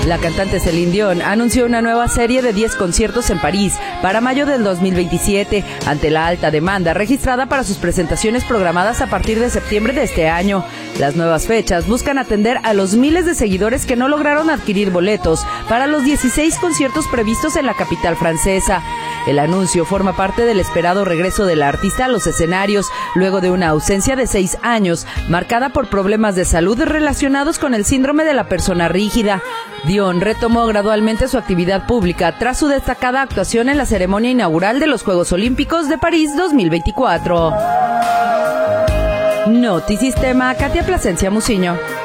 La cantante Celine Dion anunció una nueva serie de 10 conciertos en París para mayo del 2027, ante la alta demanda registrada para sus presentaciones programadas a partir de septiembre de este año. Las nuevas fechas buscan atender a los miles de seguidores que no lograron adquirir boletos para los 16 conciertos previstos en la capital francesa. El anuncio forma parte del esperado regreso de la artista a los escenarios, luego de una ausencia de 6 años, marcada por problemas de salud relacionados con el síndrome de la persona rígida. Dion retomó gradualmente su actividad pública tras su destacada actuación en la ceremonia inaugural de los Juegos Olímpicos de París 2024. Notisistema, Katia Plasencia Muciño.